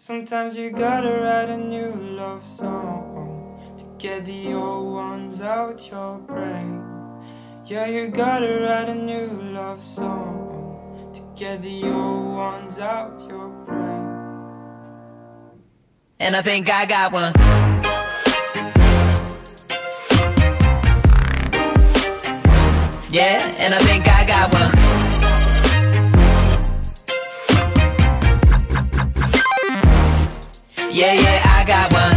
Sometimes you gotta write a new love song to get the old ones out your brain. Yeah, you gotta write a new love song to get the old ones out your brain. And I think I got one. Yeah, and I think I got one. Yeah, I got one.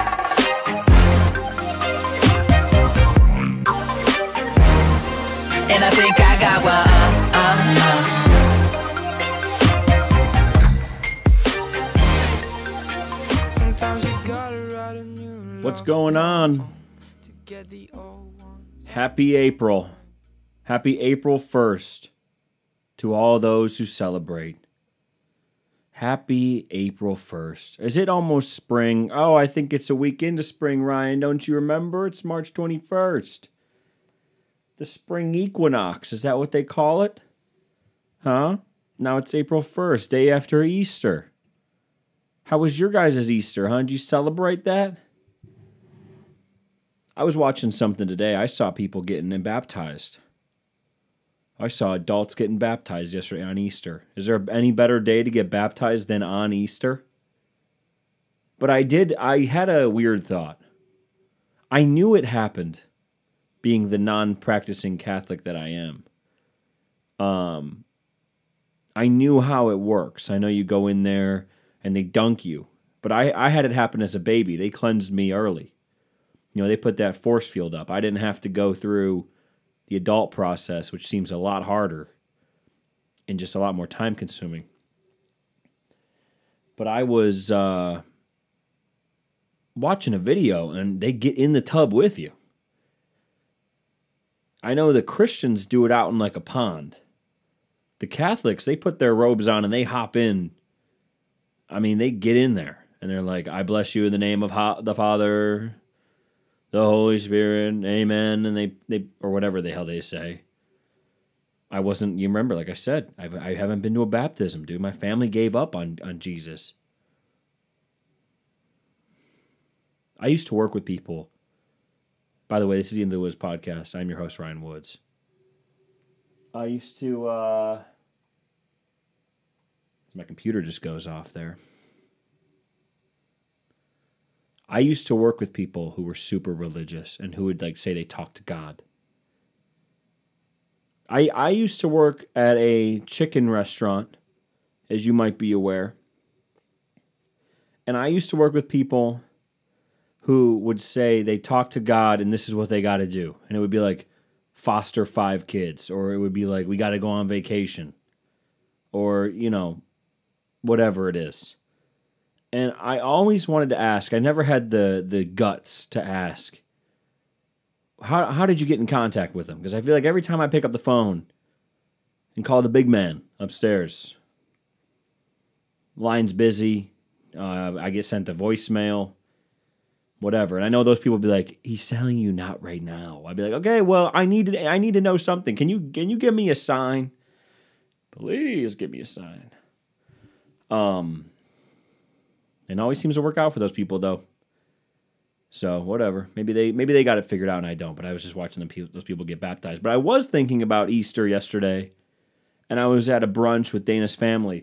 And I think I got one. Sometimes you gotta write a new What's going on? to get the old ones. Happy April. Happy April 1st to all those who celebrate. Happy April 1st. Is it almost spring? Oh, I think it's a week into spring, Ryan. Don't you remember? It's March 21st. The spring equinox. Is that what they call it? Huh? Now it's April 1st, day after Easter. How was your guys' Easter, huh? Did you celebrate that? I was watching something today. I saw people getting baptized. I saw adults getting baptized yesterday on Easter. Is there any better day to get baptized than on Easter? But I had a weird thought. I knew it happened, being the non-practicing Catholic that I am. I knew how it works. I know you go in there and they dunk you. But I had it happen as a baby. They cleansed me early. You know, they put that force field up. I didn't have to go through the adult process, which seems a lot harder and just a lot more time consuming. But I was watching a video and they get in the tub with you. I know the Christians do it out in like a pond. The Catholics, they put their robes on and they hop in. I mean, they get in there and they're like, I bless you in the name of the Father, the Holy Spirit, amen, and they or whatever the hell they say. You remember, like I said, I haven't been to a baptism, dude. My family gave up on Jesus. I used to work with people. By the way, this is the Into the Woods podcast. I'm your host, Ryan Woods. I used to, my computer just goes off there. I used to work with people who were super religious and who would like say they talk to God. I used to work at a chicken restaurant, as you might be aware. And I used to work with people who would say they talk to God and this is what they got to do. And it would be like foster 5 kids, or it would be like we got to go on vacation, or, you know, whatever it is. And I always wanted to ask, I never had the guts to ask, how did you get in contact with them? Because I feel like every time I pick up the phone and call the big man upstairs, line's busy, I get sent a voicemail, whatever. And I know those people will be like, he's telling you not right now. I'd be like, okay, well, I need to know something. Can you give me a sign? Please give me a sign. It always seems to work out for those people, though. So, whatever. Maybe they got it figured out and I don't, but I was just watching those people get baptized. But I was thinking about Easter yesterday, and I was at a brunch with Dana's family,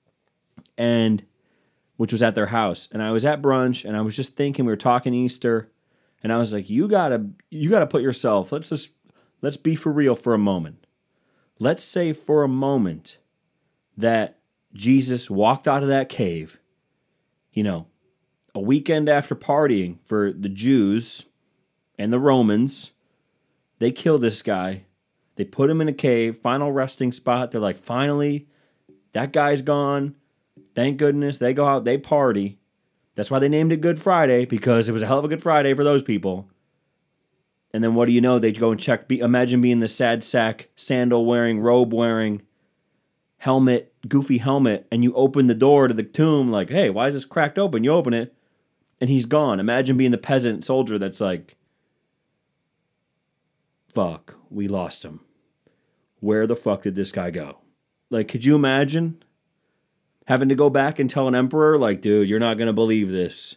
which was at their house. And I was at brunch, and I was just thinking, we were talking Easter, and I was like, you gotta put yourself, let's be for real for a moment. Let's say for a moment that Jesus walked out of that cave, you know, a weekend after partying for the Jews and the Romans. They kill this guy. They put him in a cave, final resting spot. They're like, finally, that guy's gone. Thank goodness. They go out, they party. That's why they named it Good Friday, because it was a hell of a Good Friday for those people. And then what do you know? They go and check. Imagine being the sad sack, sandal wearing, robe wearing, helmet, goofy helmet, and you open the door to the tomb like, hey, why is this cracked open? You open it, and he's gone. Imagine being the peasant soldier that's like, fuck, we lost him. Where the fuck did this guy go? Like, could you imagine? Having to go back and tell an emperor, like, dude, you're not going to believe this.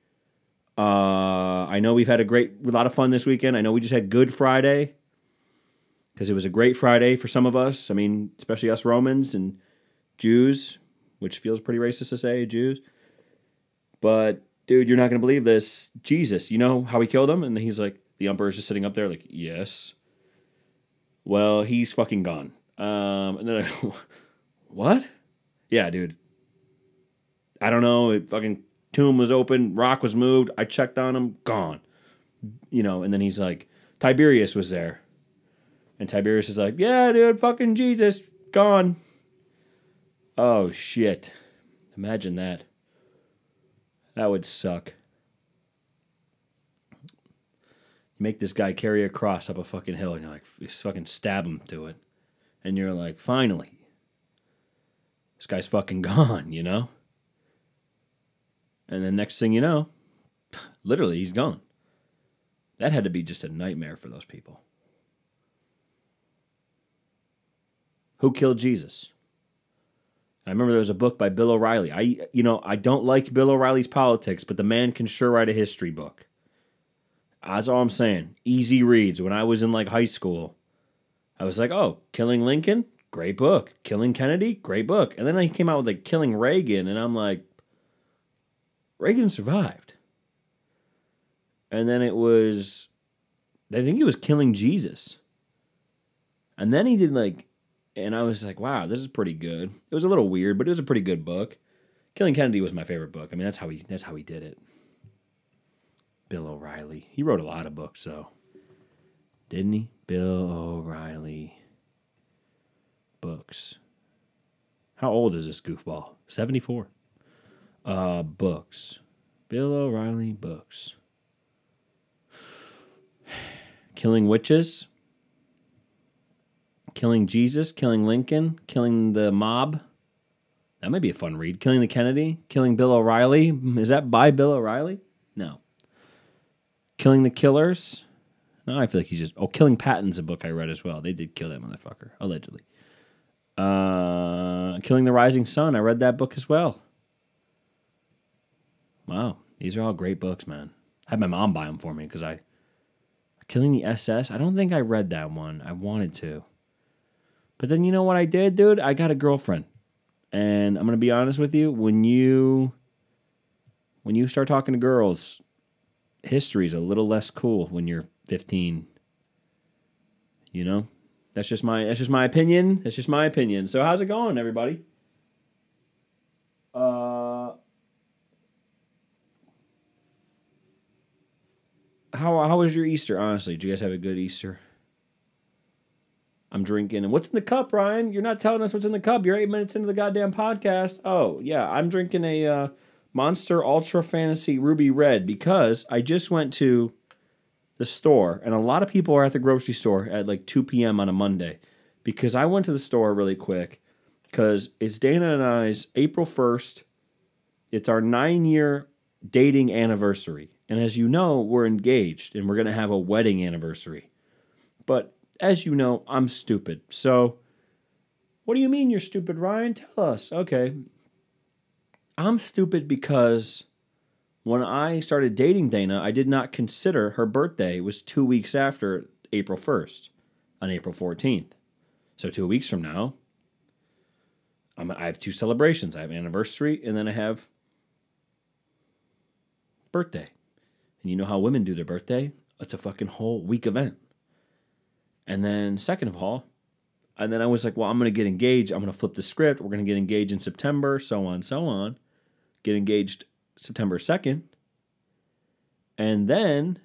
I know we've had a lot of fun this weekend. I know we just had Good Friday because it was a great Friday for some of us. I mean, especially us Romans and Jews, which feels pretty racist to say, Jews. But, dude, you're not going to believe this. Jesus, you know how he killed him? And he's like, the emperor's just sitting up there like, yes. Well, he's fucking gone. And then what? Yeah, dude. I don't know. It fucking tomb was open. Rock was moved. I checked on him. Gone. You know, and then he's like, Tiberius was there. And Tiberius is like, yeah, dude, fucking Jesus, gone. Oh, shit. Imagine that. That would suck. You make this guy carry a cross up a fucking hill, and you're like, just fucking stab him to it. And you're like, finally. This guy's fucking gone, you know? And then next thing you know, literally, he's gone. That had to be just a nightmare for those people. Who killed Jesus? I remember there was a book by Bill O'Reilly. I don't like Bill O'Reilly's politics, but the man can sure write a history book. That's all I'm saying. Easy reads. When I was in like high school, I was like, oh, Killing Lincoln? Great book. Killing Kennedy? Great book. And then he came out with like Killing Reagan, and I'm like, Reagan survived. And then it was, I think it was Killing Jesus. And then he did like, and I was like, wow, this is pretty good. It was a little weird, but it was a pretty good book. Killing Kennedy was my favorite book. I mean, that's how he did it. Bill O'Reilly. He wrote a lot of books, though. Didn't he? Bill O'Reilly books. How old is this goofball? 74. Books. Bill O'Reilly books. Killing Witches. Killing Jesus. Killing Lincoln. Killing the Mob. That might be a fun read. Killing the Kennedy. Killing Bill O'Reilly. Is that by Bill O'Reilly? No. Killing the Killers. No, I feel like he's just... Oh, Killing Patton's a book I read as well. They did kill that motherfucker, allegedly. Killing the Rising Sun. I read that book as well. Wow. These are all great books, man. I had my mom buy them for me because Killing the SS. I don't think I read that one. I wanted to. But then you know what I did, dude? I got a girlfriend. And I'm going to be honest with you. When you start talking to girls... History's a little less cool when you're 15. You know? That's just my opinion. That's just my opinion. So how's it going, everybody? How was your Easter, honestly? Did you guys have a good Easter? I'm drinking. And what's in the cup, Ryan? You're not telling us what's in the cup. You're 8 minutes into the goddamn podcast. Oh, yeah. I'm drinking a Monster Ultra Fantasy Ruby Red because I just went to the store, and a lot of people are at the grocery store at like 2 p.m. on a Monday because I went to the store really quick because it's Dana and I's April 1st. It's our 9-year dating anniversary. And as you know, we're engaged, and we're going to have a wedding anniversary. But as you know, I'm stupid. So what do you mean you're stupid, Ryan? Tell us. Okay. I'm stupid because when I started dating Dana, I did not consider her birthday was 2 weeks after April 1st, on April 14th. So 2 weeks from now, I have two celebrations. I have anniversary, and then I have birthday. And you know how women do their birthday? It's a fucking whole week event. And then second of all, and then I was like, well, I'm going to get engaged. I'm going to flip the script. We're going to get engaged in September, so on, so on. Get engaged September 2nd. And then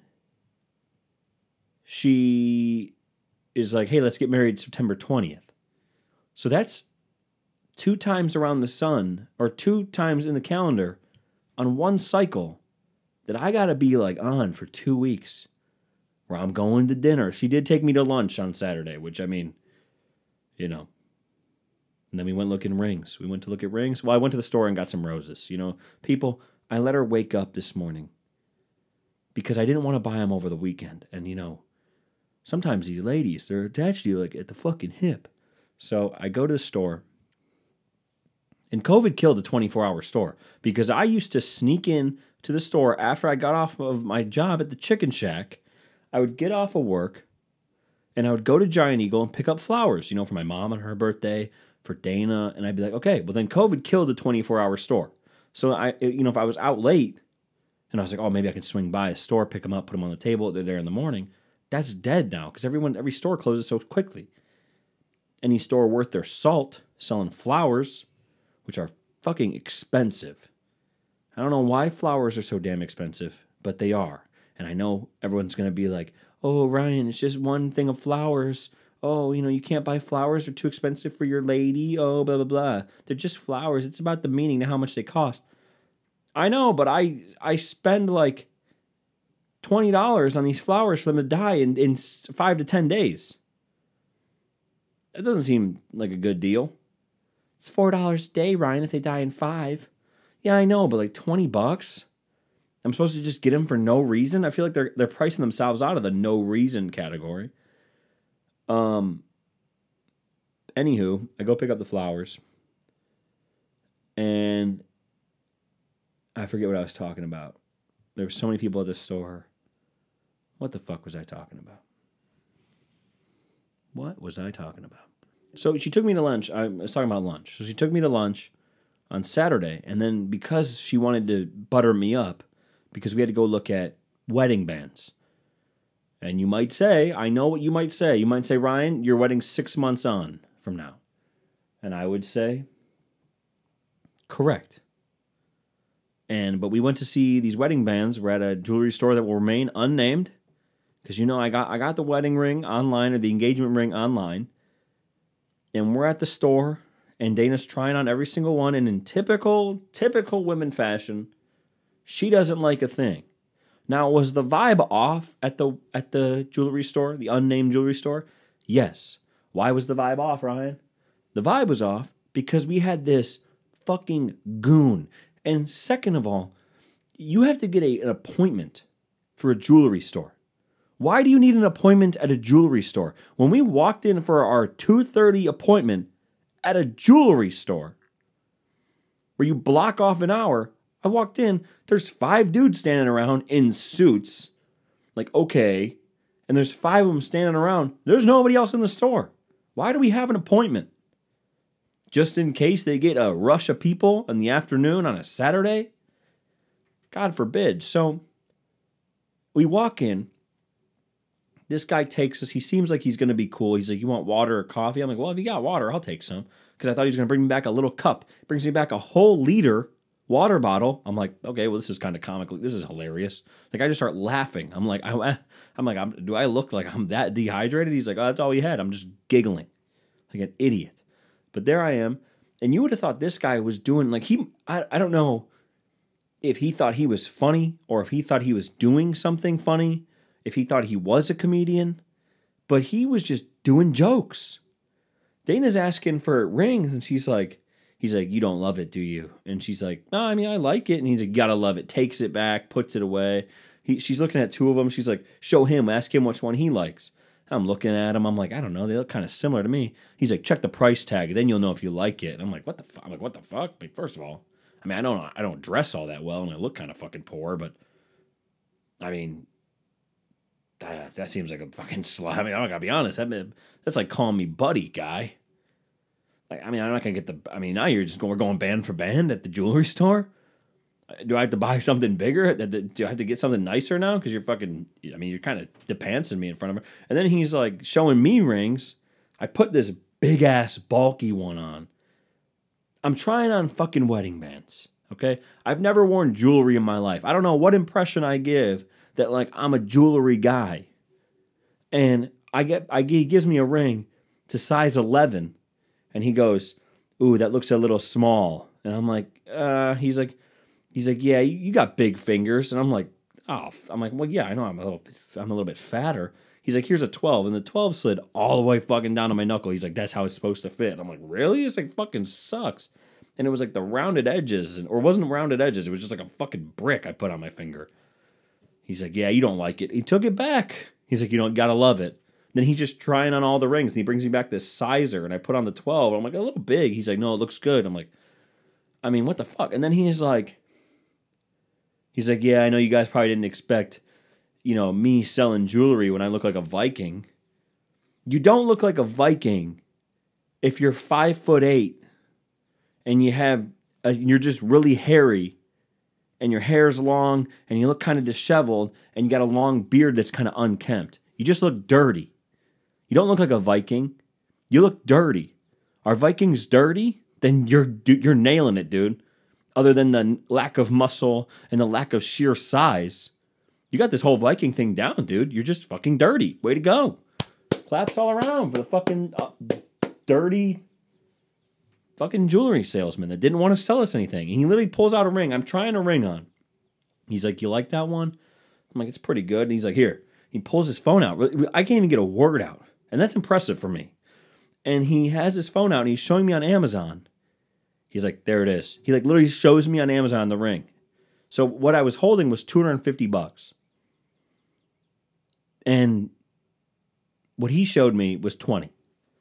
she is like, hey, let's get married September 20th. So that's 2 times around the sun, or 2 times in the calendar on one cycle that I got to be like on for 2 weeks where I'm going to dinner. She did take me to lunch on Saturday, which I mean, you know. And then we went looking rings. We went to look at rings. Well, I went to the store and got some roses. You know, people, I let her wake up this morning because I didn't want to buy them over the weekend. And, you know, sometimes these ladies, they're attached to you like at the fucking hip. So I go to the store And COVID killed the 24-hour store because I used to sneak in to the store after I got off of my job at the Chicken Shack. I would get off of work and I would go to Giant Eagle and pick up flowers, for my mom on her birthday, for Dana. And I'd be like, okay, well then COVID killed the 24-hour store. So if I was out late and I was like, oh, maybe I can swing by a store, pick them up, put them on the table. They're there in the morning. That's dead now because every store closes so quickly. Any store worth their salt selling flowers, which are fucking expensive. I don't know why flowers are so damn expensive, but they are. And I know everyone's going to be like, oh, Ryan, it's just one thing of flowers. Oh, you can't buy flowers. They're too expensive for your lady. Oh, blah, blah, blah. They're just flowers. It's about the meaning and how much they cost. I know, but I spend like $20 on these flowers for them to die in 5 to 10 days. That doesn't seem like a good deal. It's $4 a day, Ryan, if they die in 5. Yeah, I know, but like $20? I'm supposed to just get them for no reason? I feel like they're pricing themselves out of the no reason category. Anywho, I go pick up the flowers. And I forget what I was talking about. There were so many people at the store. What the fuck was I talking about? What was I talking about? So she took me to lunch. I was talking about lunch. So she took me to lunch on Saturday. And then because she wanted to butter me up, because we had to go look at wedding bands. And you might say, I know what you might say. You might say, Ryan, your wedding's 6 months on from now. And I would say, correct. But we went to see these wedding bands. We're at a jewelry store that will remain unnamed. Because I got the wedding ring online, or the engagement ring online. And we're at the store, and Dana's trying on every single one. And in typical women fashion, she doesn't like a thing. Now, was the vibe off at the jewelry store, the unnamed jewelry store? Yes. Why was the vibe off, Ryan? The vibe was off because we had this fucking goon. And second of all, you have to get an appointment for a jewelry store. Why do you need an appointment at a jewelry store? When we walked in for our 2:30 appointment at a jewelry store, where you block off an hour, I walked in, there's 5 dudes standing around in suits. Like, okay. And there's 5 of them standing around. There's nobody else in the store. Why do we have an appointment? Just in case they get a rush of people in the afternoon on a Saturday? God forbid. So we walk in. This guy takes us. He seems like he's going to be cool. He's like, you want water or coffee? I'm like, well, if you got water, I'll take some. Because I thought he was going to bring me back a little cup. Brings me back a whole liter water bottle. I'm like, okay, well, this is kind of comical. This is hilarious. Like, I just start laughing. I'm like, do I look like I'm that dehydrated? He's like, oh, that's all he had. I'm just giggling like an idiot. But there I am. And you would have thought this guy was doing like I don't know if he thought he was funny or if he thought he was doing something funny, if he thought he was a comedian, but he was just doing jokes. Dana's asking for rings and he's like, you don't love it, do you? And she's like, no, I mean, I like it. And he's like, you gotta love it. Takes it back, puts it away. She's looking at 2 of them. She's like, show him, ask him which one he likes. I'm looking at him. I'm like, I don't know. They look kind of similar to me. He's like, check the price tag. Then you'll know if you like it. And I'm like, what the fuck? I'm like, what the fuck? I mean, first of all, I mean, I don't dress all that well and I look kind of fucking poor, but I mean, that seems like a fucking slut. I mean, I'm not gonna be honest. That's like calling me buddy, guy. Like, I mean, I'm not gonna now we're going band for band at the jewelry store. Do I have to buy something bigger? Do I have to get something nicer now? Because you're kind of depantsing me in front of her. And then he's like showing me rings. I put this big ass bulky one on. I'm trying on fucking wedding bands. Okay? I've never worn jewelry in my life. I don't know what impression I give that like I'm a jewelry guy. And he gives me a ring to size 11. And he goes, ooh, that looks a little small. And I'm like, he's like, yeah, you got big fingers. And I'm like, well, yeah, I know I'm a little bit fatter. He's like, here's a 12. And the 12 slid all the way fucking down to my knuckle. He's like, that's how it's supposed to fit. I'm like, really? It's like fucking sucks. And it was like the rounded edges, or it wasn't rounded edges. It was just like a fucking brick I put on my finger. He's like, yeah, you don't like it. He took it back. He's like, you don't gotta love it. Then he's just trying on all the rings. And he brings me back this sizer. And I put on the 12. I'm like, a little big. He's like, no, it looks good. I'm like, I mean, what the fuck? And then he's like, yeah, I know you guys probably didn't expect, me selling jewelry when I look like a Viking. You don't look like a Viking if you're 5'8" and you're just really hairy and your hair's long and you look kind of disheveled and you got a long beard that's kind of unkempt. You just look dirty. You don't look like a Viking. You look dirty. Are Vikings dirty? Then you're nailing it, dude. Other than the lack of muscle and the lack of sheer size, you got this whole Viking thing down, dude. You're just fucking dirty. Way to go. Claps all around for the fucking dirty fucking jewelry salesman that didn't want to sell us anything. And he literally pulls out a ring. I'm trying a ring on. He's like, you like that one? I'm like, it's pretty good. And he's like, here. He pulls his phone out. I can't even get a word out. And that's impressive for me. And he has his phone out and he's showing me on Amazon. He's like, there it is. He like literally shows me on Amazon the ring. So what I was holding was $250. And what he showed me was 20.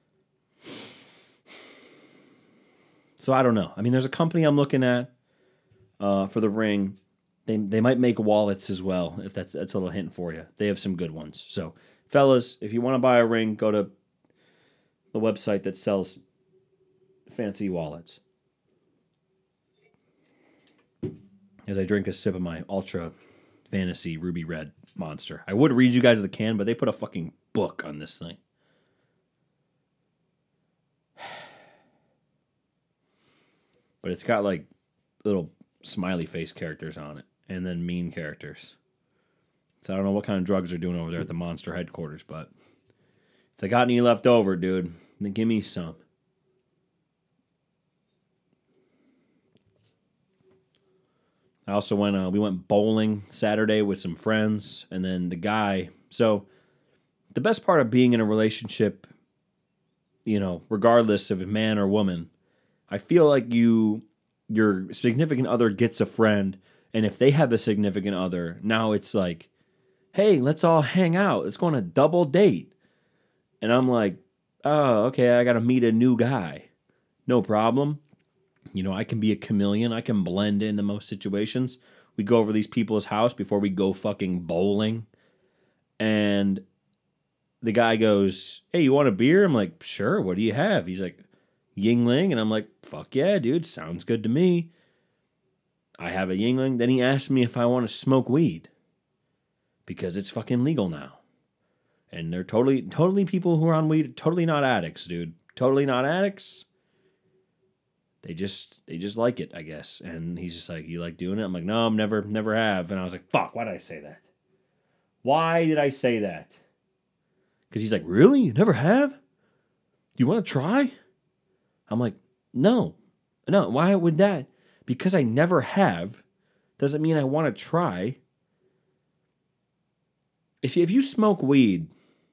So I don't know. I mean, there's a company I'm looking at for the ring. They might make wallets as well, if that's a little hint for you. They have some good ones. So, fellas, if you want to buy a ring, go to the website that sells fancy wallets. As I drink a sip of my Ultra Fantasy Ruby Red Monster. I would read you guys the can, but they put a fucking book on this thing. But it's got like little smiley face characters on it. And then mean characters. So I don't know what kind of drugs they're doing over there at the Monster headquarters, but if they got any left over, dude, then give me some. I also we went bowling Saturday with some friends, and then the guy. So the best part of being in a relationship, regardless of a man or woman, I feel like your significant other gets a friend, and if they have a significant other, now it's like, hey, let's all hang out. Let's go on a double date. And I'm like, oh, okay, I got to meet a new guy. No problem. I can be a chameleon. I can blend into most situations. We go over these people's house before we go fucking bowling. And the guy goes, hey, you want a beer? I'm like, sure, what do you have? He's like, Yingling. And I'm like, fuck yeah, dude, sounds good to me. I have a Yingling. Then he asked me if I want to smoke weed. Because it's fucking legal now. And they're totally people who are on weed, totally not addicts, dude. Totally not addicts. They just like it, I guess. And he's just like, you like doing it? I'm like, no, I'm never have. And I was like, fuck, why did I say that? Why did I say that? Because he's like, really? You never have? Do you want to try? I'm like, no. Why would that? Because I never have doesn't mean I want to try. If you smoke weed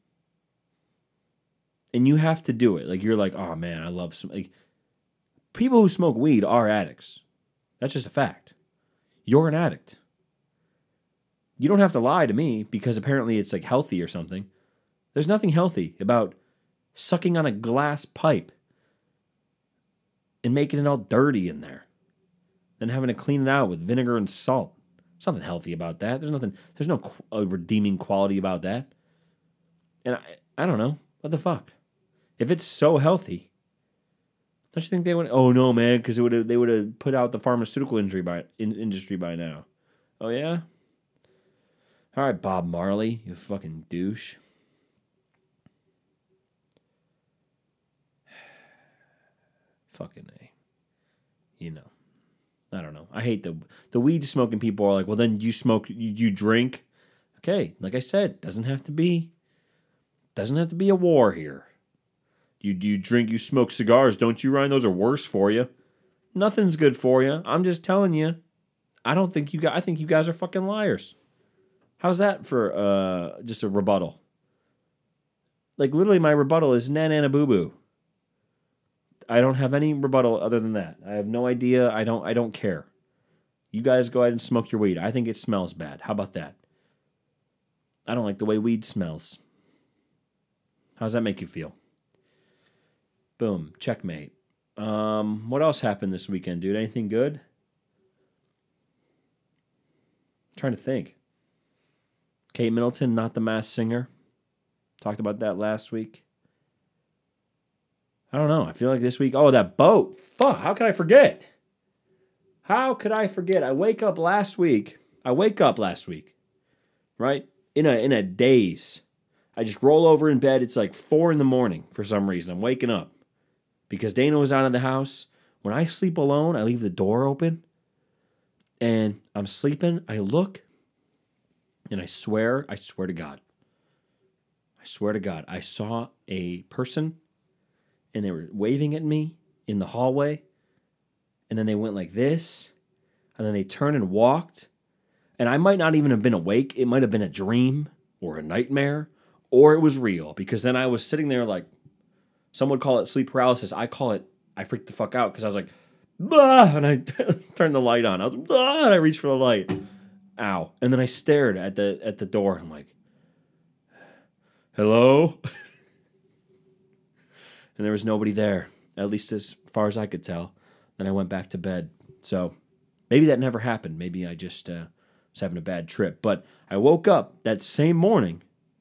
and you have to do it, like you're like, oh man, I love some. Like, people who smoke weed are addicts. That's just a fact. You're an addict. You don't have to lie to me because apparently it's like healthy or something. There's nothing healthy about sucking on a glass pipe and making it all dirty in there. Then having to clean it out with vinegar and salt. There's nothing healthy about that. There's no redeeming quality about that. And I don't know. What the fuck? If it's so healthy, don't you think they would? Oh no, man, because they would have put out the pharmaceutical industry by now. Oh yeah. All right, Bob Marley, you fucking douche. Fucking A. I don't know. I hate the weed smoking people are like, well, then you smoke, you drink. Okay, like I said, doesn't have to be a war here. You drink, you smoke cigars, don't you, Ryan? Those are worse for you. Nothing's good for you. I'm just telling you. I think you guys are fucking liars. How's that for just a rebuttal? Like literally my rebuttal is na boo boo. I don't have any rebuttal other than that. I have no idea. I don't care. You guys go ahead and smoke your weed. I think it smells bad. How about that? I don't like the way weed smells. How does that make you feel? Boom. Checkmate. What else happened this weekend, dude? Anything good? Trying to think. Kate Middleton, not the Masked Singer. Talked about that last week. I don't know. I feel like this week. Oh, that boat. Fuck. How could I forget? How could I forget? I wake up last week, right? In a daze. I just roll over in bed. It's like 4 a.m. for some reason. I'm waking up because Dana was out of the house. When I sleep alone, I leave the door open and I'm sleeping. I look and I swear to God, I saw a person and they were waving at me in the hallway. And then they went like this. And then they turned and walked. And I might not even have been awake. It might have been a dream or a nightmare. Or it was real. Because then I was sitting there like, some would call it sleep paralysis. I call it, I freaked the fuck out. Because I was like, bah! And I turned the light on. I was like, bah! And I reached for the light. Ow. And then I stared at the door. I'm like, hello? And there was nobody there. At least as far as I could tell. Then I went back to bed. So maybe that never happened. Maybe I just was having a bad trip. But I woke up that same morning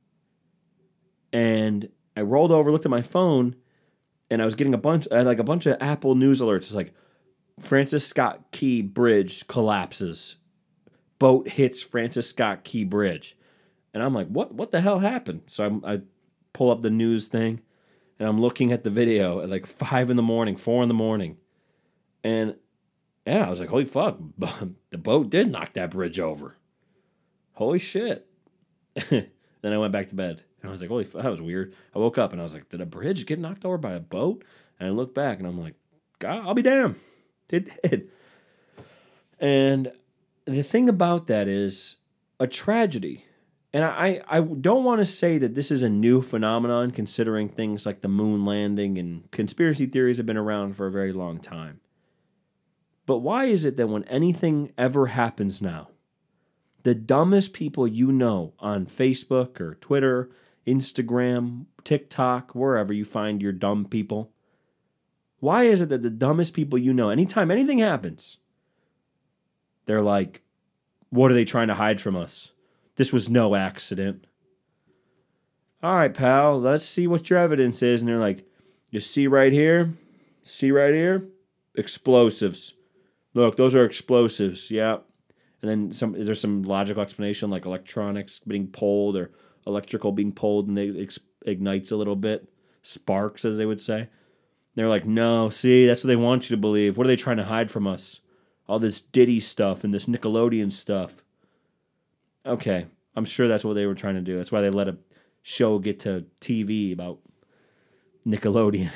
and I rolled over, looked at my phone, and I was getting a bunch of Apple News alerts. It's like Francis Scott Key Bridge collapses. Boat hits Francis Scott Key Bridge. And I'm like, what the hell happened? So I pull up the news thing and I'm looking at the video at like 5 a.m, 4 a.m. And yeah, I was like, holy fuck, the boat did knock that bridge over. Holy shit. Then I went back to bed. And I was like, holy fuck, that was weird. I woke up and I was like, did a bridge get knocked over by a boat? And I looked back and I'm like, God, I'll be damned. It did. And the thing about that is a tragedy. And I don't want to say that this is a new phenomenon, considering things like the moon landing and conspiracy theories have been around for a very long time. But why is it that when anything ever happens now, the dumbest people you know on Facebook or Twitter, Instagram, TikTok, wherever you find your dumb people, why is it that the dumbest people you know, anytime anything happens, they're like, what are they trying to hide from us? This was no accident. All right, pal, let's see what your evidence is. And they're like, you see right here? See right here? Explosives. Look, those are explosives, yeah. And then there's some logical explanation, like electronics being pulled or electrical being pulled, and it ignites a little bit. Sparks, as they would say. They're like, no, see, that's what they want you to believe. What are they trying to hide from us? All this Diddy stuff and this Nickelodeon stuff. Okay, I'm sure that's what they were trying to do. That's why they let a show get to TV about Nickelodeon.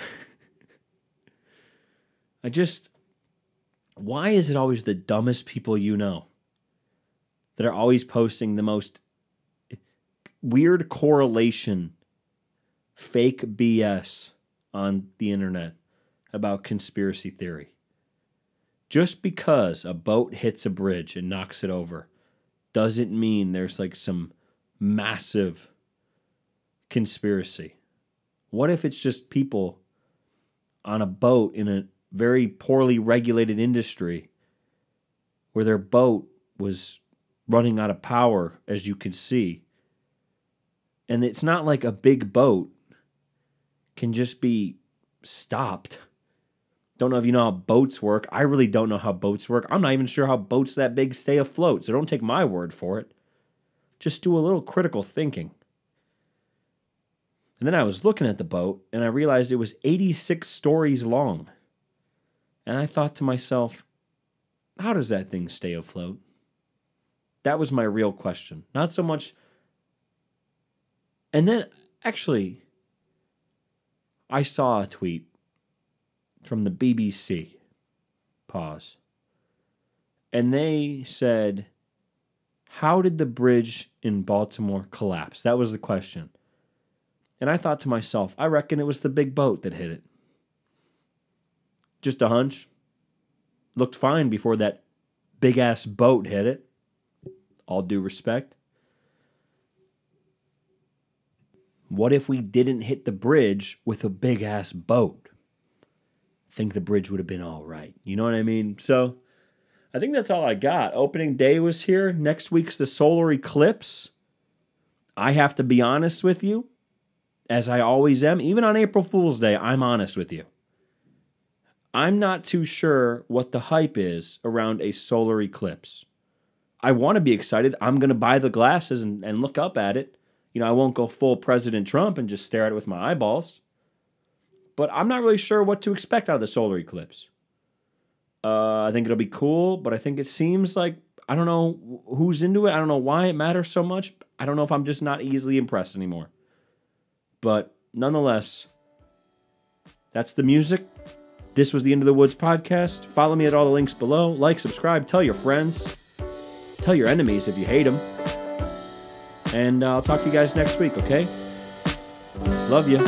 Why is it always the dumbest people you know that are always posting the most weird correlation, fake BS on the internet about conspiracy theory? Just because a boat hits a bridge and knocks it over doesn't mean there's like some massive conspiracy. What if it's just people on a boat in a very poorly regulated industry where their boat was running out of power, as you can see? And it's not like a big boat can just be stopped. Don't know if you know how boats work. I really don't know how boats work. I'm not even sure how boats that big stay afloat, so don't take my word for it. Just do a little critical thinking. And then I was looking at the boat, and I realized it was 86 stories long. And I thought to myself, how does that thing stay afloat? That was my real question. Not so much. And then, actually, I saw a tweet from the BBC. Pause. And they said, how did the bridge in Baltimore collapse? That was the question. And I thought to myself, I reckon it was the big boat that hit it. Just a hunch. Looked fine before that big-ass boat hit it. All due respect. What if we didn't hit the bridge with a big-ass boat? think the bridge would have been all right. You know what I mean? So I think that's all I got. Opening day was here. Next week's the solar eclipse. I have to be honest with you, as I always am. Even on April Fool's Day, I'm honest with you. I'm not too sure what the hype is around a solar eclipse. I want to be excited. I'm going to buy the glasses and look up at it. You know, I won't go full President Trump and just stare at it with my eyeballs. But I'm not really sure what to expect out of the solar eclipse. I think it'll be cool, but I think it seems like, I don't know who's into it. I don't know why it matters so much. I don't know if I'm just not easily impressed anymore. But nonetheless, that's the music. This was the Into the Woods podcast. Follow me at all the links below. Like, subscribe, tell your friends. Tell your enemies if you hate them. And I'll talk to you guys next week, okay? Love you.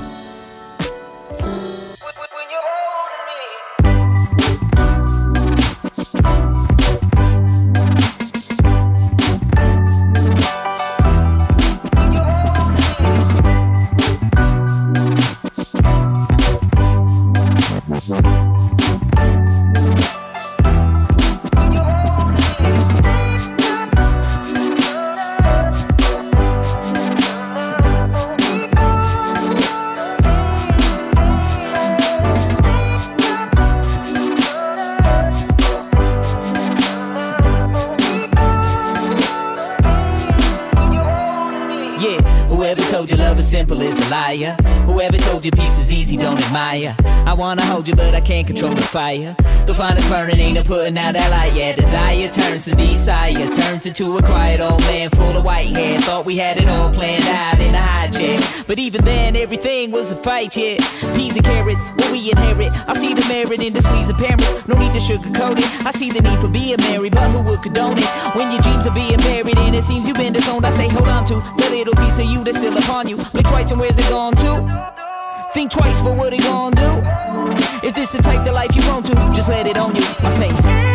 Whoever told you love is simple is a liar. Whoever told you peace is easy, don't admire. I wanna hold you, but I can't control the fire. The finest burning ain't a putting out that light. Yeah, desire turns to desire, turns into a quiet old man full of white hair. Thought we had it all planned out in a hijack, but even then everything was a fight. Yeah, peas and carrots, what we inherit. I see the merit in the squeeze of parents. No need to sugarcoat it. I see the need for being married, but who would condone it? When your dreams are being buried and it seems you've been disowned, I say hold on to the little piece of you that's still upon you. Blink twice and where's it gone to? Think twice, but what it gonna do? If this the type of life you want to, just let it on you. I say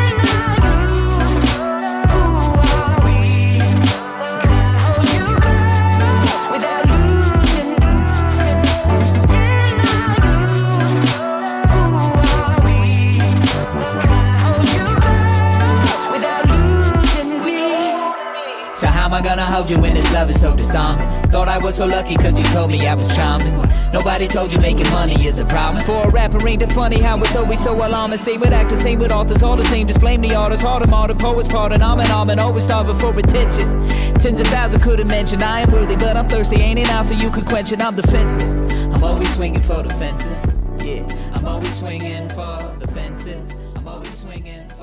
so how am I gonna hold you when this love is so disarming? Thought I was so lucky cause you told me I was charming. Nobody told you making money is a problem. For a rapper ain't it funny how it's always so alarming. Same with actors, same with authors, all the same. Just blame the artists, hard and the poets, pardon. I'm always starving for attention. Tens of thousands couldn't mention I am worthy, but I'm thirsty, ain't it now? So you could quench it, I'm defenseless. I'm always swinging for the fences. Yeah, I'm always swinging for the fences. I'm always swinging